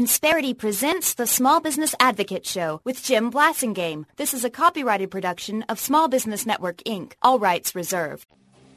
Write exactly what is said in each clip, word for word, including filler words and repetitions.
Insperity presents the Small Business Advocate Show with Jim Blasingame. This is a copyrighted production of Small Business Network, Incorporated. All rights reserved.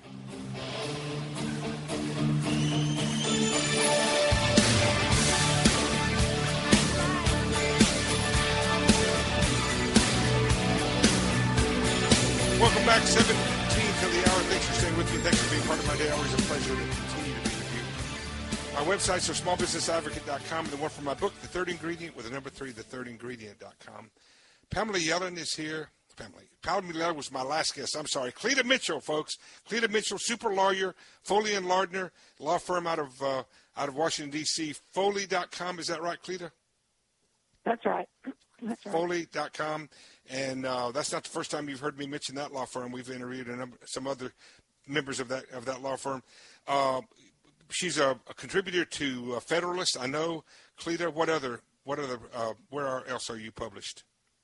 Welcome back, seven fifteen to the hour. Thanks for staying with me. Thanks for being part of my day. Always a pleasure to continue to be with you. My websites are small business advocate dot com and the one for my book, The Third Ingredient, with the number three, the third ingredient dot com. Pamela Yellen is here. Pamela, Pamela Yellen was my last guest. I'm sorry. Cleta Mitchell, folks. Cleta Mitchell, super lawyer, Foley and Lardner, law firm out of uh, out of Washington, D C Foley dot com. Is that right, Cleta? That's right. That's right. Foley dot com. And uh, that's not the first time you've heard me mention that law firm. We've interviewed a number, some other members of that of that law firm. Uh, she's a, a contributor to uh, Federalist. I know, Cleta. What other? What other? Uh, where else are you published?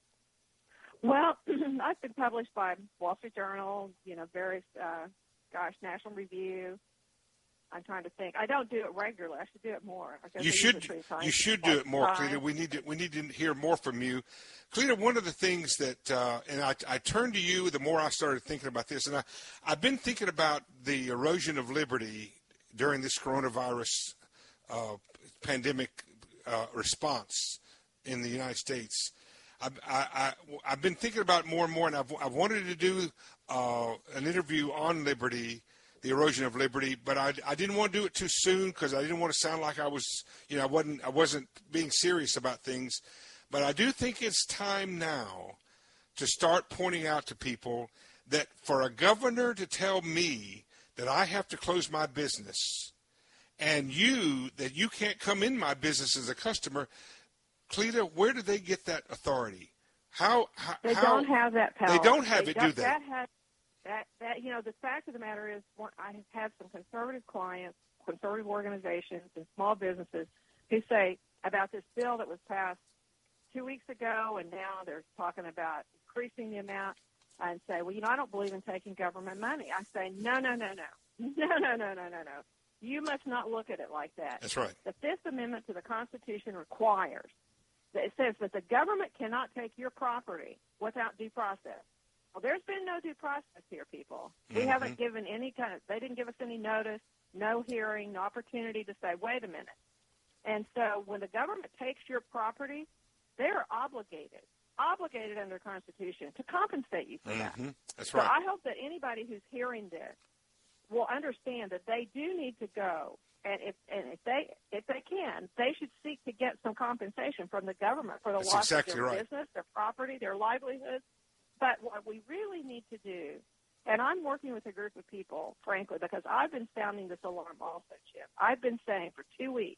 Well, I've been published by Wall Street Journal. You know, various, uh, gosh, National Review. I'm trying to think. I don't do it regularly. I should do it more. You should. You should do it more, Cleta. We need to. We need to hear more from you, Cleta. One of the things that, uh, and I, I turned to you the more I started thinking about this, and I, I've been thinking about the erosion of liberty during this coronavirus uh, pandemic uh, response in the United States. I've, I, I, I've been thinking about it more and more, and I've, I've wanted to do uh, an interview on liberty, the erosion of liberty, but I, I didn't want to do it too soon because I didn't want to sound like I was, you know, I wasn't, I wasn't being serious about things. But I do think it's time now to start pointing out to people that for a governor to tell me that I have to close my business and you, that you can't come in my business as a customer, Cleta, where do they get that authority? How, how They how, don't have that power. They don't have they it, don't, do they? That has, that, that, you know, the fact of the matter is I have had some conservative clients, conservative organizations, and small businesses who say about this bill that was passed two weeks ago, and now they're talking about increasing the amount, and say, well, you know, I don't believe in taking government money. I say, no, no, no, no. No, no, no, no, no, no. You must not look at it like that. That's right. The Fifth Amendment to the Constitution requires that it says that the government cannot take your property without due process. Well, there's been no due process here, people. We Mm-hmm. haven't given any kind of, they didn't give us any notice, no hearing, no opportunity to say, wait a minute. And so when the government takes your property, they're obligated, obligated under the Constitution to compensate you for Mm-hmm. that. That's right. So I hope that anybody who's hearing this will understand that they do need to go, and if and if they if they can, they should seek to get some compensation from the government for the That's loss exactly of their right. business, their property, their livelihoods. But what we really need to do, and I'm working with a group of people, frankly, because I've been sounding this alarm also, Jim. I've been saying for two weeks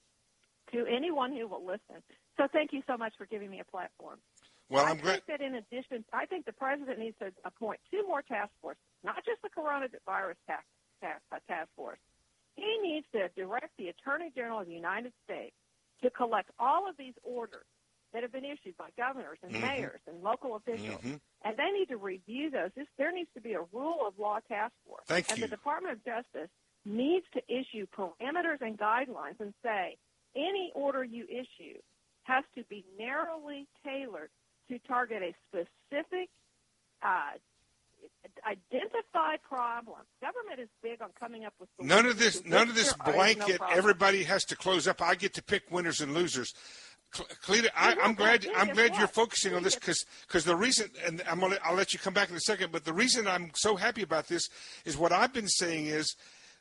to anyone who will listen. So thank you so much for giving me a platform. Well, I I'm glad. think that in addition, I think the president needs to appoint two more task forces, not just the coronavirus task, task, uh, task force. He needs to direct the Attorney General of the United States to collect all of these orders that have been issued by governors and Mm-hmm. mayors and local officials, Mm-hmm. and they need to review those. This, there needs to be a rule of law task force. Thank and you. the Department of Justice needs to issue parameters and guidelines and say any order you issue has to be narrowly tailored to target a specific uh, identified problem. Government is big on coming up with solutions. None of this, none of this There is no blanket. problem. Everybody has to close up. I get to pick winners and losers. Cl- Cleta, I, know, I'm glad. but I'm guess glad what? you're focusing on this Guess- because because the reason, and I'm gonna, I'll let you come back in a second. But the reason I'm so happy about this is what I've been saying is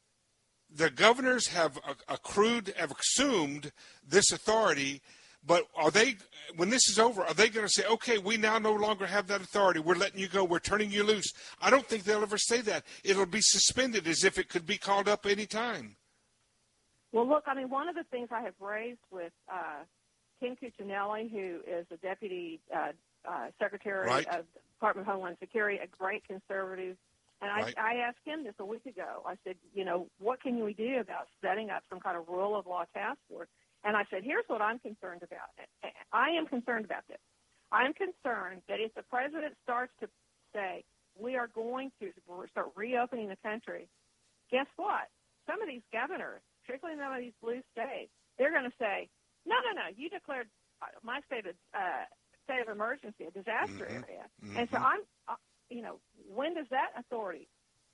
the governors have accrued, have assumed this authority. But are they, when this is over, are they going to say, okay, we now no longer have that authority. We're letting you go. We're turning you loose. I don't think they'll ever say that. It'll be suspended as if it could be called up any time. Well, look, I mean, one of the things I have raised with uh, Ken Cuccinelli, who is the Deputy uh, uh, Secretary Right. of the Department of Homeland Security, a great conservative, and I, Right. I asked him this a week ago. I said, you know, what can we do about setting up some kind of rule of law task force? And I said, here's what I'm concerned about. I am concerned about this. I'm concerned that if the president starts to say, we are going to start reopening the country, guess what? Some of these governors, particularly in some of these blue states, they're going to say, No, no, no. You declared my state of uh, state of emergency a disaster mm-hmm. area, mm-hmm. and so I'm, uh, you know, when does that authority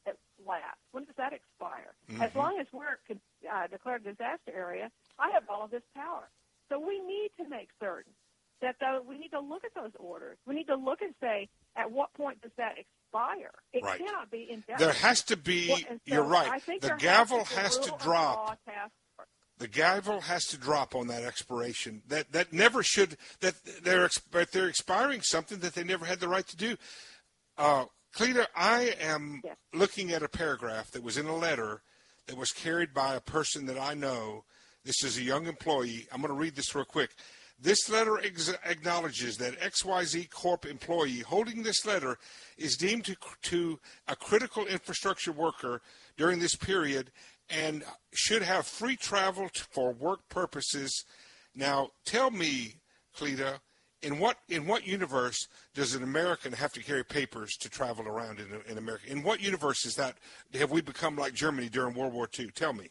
lapse? When does that expire? Mm-hmm. As long as we're uh, declared a disaster area, I have all of this power. So we need to make certain that though we need to look at those orders. We need to look and say, at what point does that expire? It right. cannot be indefinite. There has to be. Well, so you're right. I think the there gavel has to, has the to rule drop. of law task force. The gavel has to drop on that expiration. That that never should. That they're they're expiring something that they never had the right to do. Uh, Cleta, I am yes. looking at a paragraph that was in a letter that was carried by a person that I know. This is a young employee. I'm going to read this real quick. This letter ex- acknowledges that X Y Z Corp employee holding this letter is deemed to, to a critical infrastructure worker during this period and should have free travel to, for work purposes. Now, tell me, Cleta, in what in what universe does an American have to carry papers to travel around in, in America? In what universe is that? Have we become like Germany during World War Two? Tell me.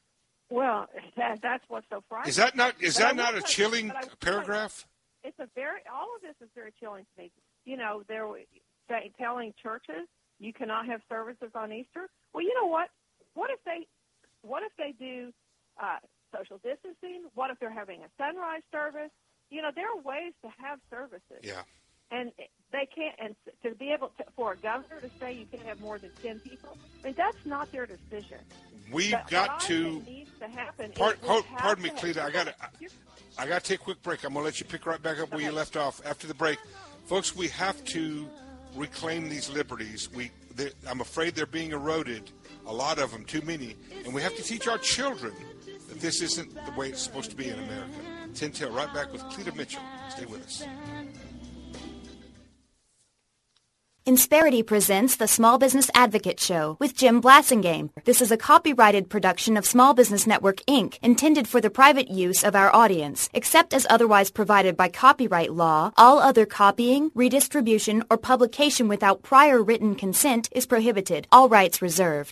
Well, that, that's what's so frightening. Is that not is but that not a chilling I, paragraph? It's a very all of this is very chilling to me. You know, they're say, telling churches you cannot have services on Easter. Well, you know what? What if they what if they do uh, social distancing? What if they're having a sunrise service? You know, there are ways to have services. Yeah. And they can't, and to be able to, for a governor to say you can't have more than ten people, I mean, that's not their decision. We've but got to. Needs to happen Part, hold, pardon me, to Cleta. I got to. I got to take a quick break. I'm going to let you pick right back up where okay. you left off after the break, folks. We have to reclaim these liberties. We, I'm afraid they're being eroded. A lot of them, too many, and we have to teach our children that this isn't the way it's supposed to be in America. ten till, right back with Cleta Mitchell. Stay with us. Insperity presents the Small Business Advocate Show with Jim Blasingame. This is a copyrighted production of Small Business Network, Incorporated, intended for the private use of our audience. Except as otherwise provided by copyright law, all other copying, redistribution, or publication without prior written consent is prohibited. All rights reserved.